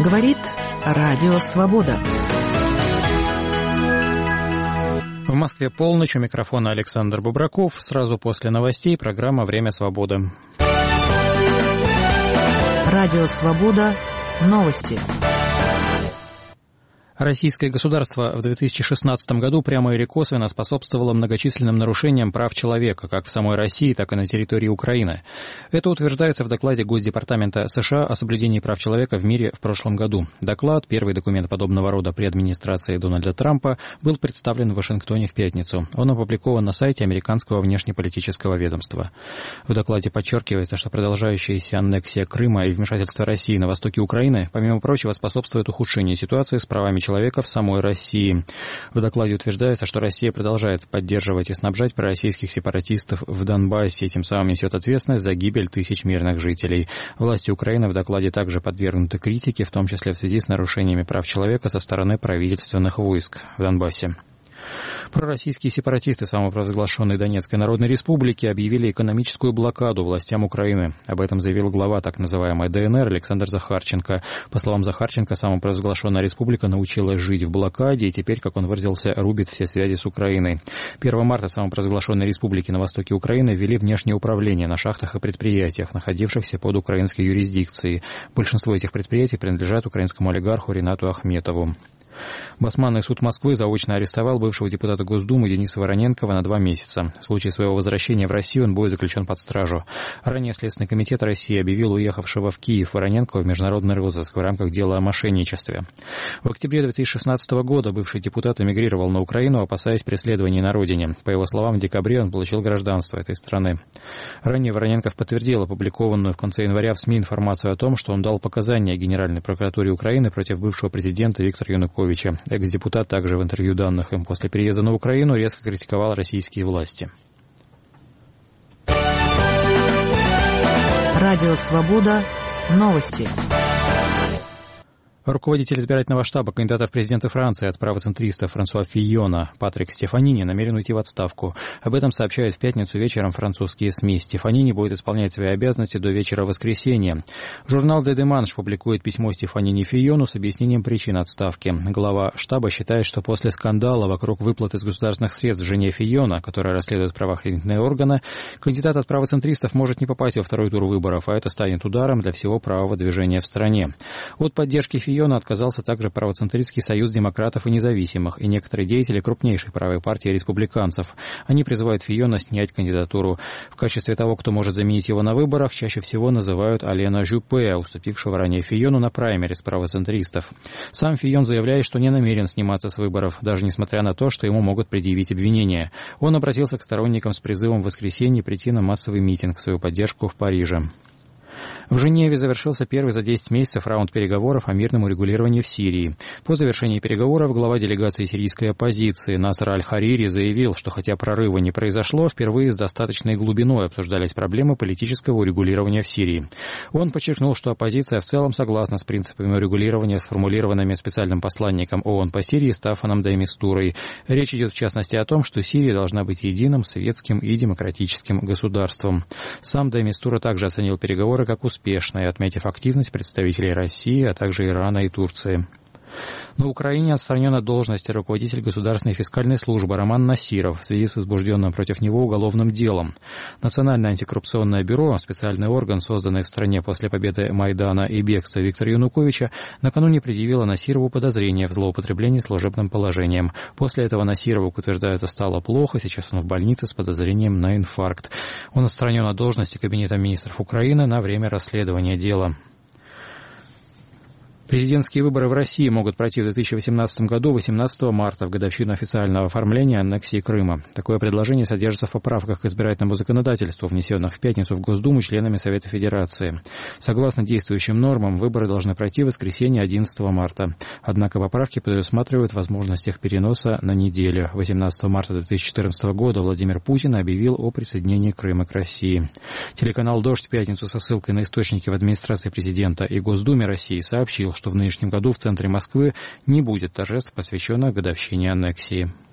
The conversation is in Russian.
Говорит Радио Свобода. В Москве полночь, у микрофона Александр Бубраков. Сразу после новостей программа «Время свободы». Радио Свобода. Новости. Российское государство в 2016 году прямо или косвенно способствовало многочисленным нарушениям прав человека, как в самой России, так и на территории Украины. Это утверждается в докладе Госдепартамента США о соблюдении прав человека в мире в прошлом году. Доклад, первый документ подобного рода при администрации Дональда Трампа, был представлен в Вашингтоне в пятницу. Он опубликован на сайте американского внешнеполитического ведомства. В докладе подчеркивается, что продолжающаяся аннексия Крыма и вмешательство России на востоке Украины, помимо прочего, способствует ухудшению ситуации с правами человека в самой России. В докладе утверждается, что Россия продолжает поддерживать и снабжать пророссийских сепаратистов в Донбассе и тем самым несет ответственность за гибель тысяч мирных жителей. Власти Украины в докладе также подвергнуты критике, в том числе в связи с нарушениями прав человека со стороны правительственных войск в Донбассе. Пророссийские сепаратисты самопровозглашенной Донецкой Народной Республики объявили экономическую блокаду властям Украины. Об этом заявил глава так называемой ДНР Александр Захарченко. По словам Захарченко, самопровозглашенная республика научилась жить в блокаде и теперь, как он выразился, рубит все связи с Украиной. 1 марта самопровозглашенной республики на востоке Украины ввели внешнее управление на шахтах и предприятиях, находившихся под украинской юрисдикцией. Большинство этих предприятий принадлежат украинскому олигарху Ринату Ахметову. Басманный суд Москвы заочно арестовал бывшего депутата Госдумы Дениса Вороненкова на 2 месяца. В случае своего возвращения в Россию он будет заключен под стражу. Ранее Следственный комитет России объявил уехавшего в Киев Вороненкова в международный розыск в рамках дела о мошенничестве. В октябре 2016 года бывший депутат эмигрировал на Украину, опасаясь преследований на родине. По его словам, в декабре он получил гражданство этой страны. Ранее Вороненков подтвердил опубликованную в конце января в СМИ информацию о том, что он дал показания Генеральной прокуратуре Украины против бывшего президента Виктора Януковича. Экс-депутат также в интервью, данных им после переезда на Украину, резко критиковал российские власти. Радио Свобода. Новости. Руководитель избирательного штаба кандидата в президенты Франции от правоцентристов Франсуа Фийона Патрик Стефанини намерен уйти в отставку. Об этом сообщают в пятницу вечером французские СМИ. Стефанини будет исполнять свои обязанности до вечера воскресенья. Журнал «Де Деманш» публикует письмо Стефанини Фийону с объяснением причин отставки. Глава штаба считает, что после скандала вокруг выплат из государственных средств жене Фийона, которая расследует правоохранительные органы, кандидат от правоцентристов может не попасть во второй тур выборов, а это станет ударом для всего правого движения в стране. От поддержки Фийона отказался также правоцентристский союз демократов и независимых и некоторые деятели крупнейшей правой партии республиканцев. Они призывают Фийона снять кандидатуру. В качестве того, кто может заменить его на выборах, чаще всего называют Алена Жюпе, уступившего ранее Фийону на праймериз правоцентристов. Сам Фийон заявляет, что не намерен сниматься с выборов, даже несмотря на то, что ему могут предъявить обвинения. Он обратился к сторонникам с призывом в воскресенье прийти на массовый митинг в свою поддержку в Париже. В Женеве завершился первый за 10 месяцев раунд переговоров о мирном урегулировании в Сирии. По завершении переговоров глава делегации сирийской оппозиции Наср аль-Харири заявил, что хотя прорыва не произошло, впервые с достаточной глубиной обсуждались проблемы политического урегулирования в Сирии. Он подчеркнул, что оппозиция в целом согласна с принципами урегулирования, сформулированными специальным посланником ООН по Сирии Стаффаном де Мистурой. Речь идет в частности о том, что Сирия должна быть единым, светским и демократическим государством. Сам де Мистура также оценил переговоры как успешной, отметив активность представителей России, а также Ирана и Турции. На Украине отстранен от должности руководитель Государственной фискальной службы Роман Насиров в связи с возбужденным против него уголовным делом. Национальное антикоррупционное бюро, специальный орган, созданный в стране после победы Майдана и бегства Виктора Януковича, накануне предъявило Насирову подозрение в злоупотреблении служебным положением. После этого Насирову, утверждается, стало плохо, сейчас он в больнице с подозрением на инфаркт. Он отстранен от должности Кабинета министров Украины на время расследования дела. Президентские выборы в России могут пройти в 2018 году 18 марта, в годовщину официального оформления аннексии Крыма. Такое предложение содержится в поправках к избирательному законодательству, внесенных в пятницу в Госдуму членами Совета Федерации. Согласно действующим нормам, выборы должны пройти в воскресенье 11 марта. Однако поправки предусматривают возможность их переноса на неделю. 18 марта 2014 года Владимир Путин объявил о присоединении Крыма к России. Телеканал «Дождь» в пятницу со ссылкой на источники в администрации президента и Госдуме России сообщил, что в нынешнем году в центре Москвы не будет торжеств, посвященных годовщине аннексии.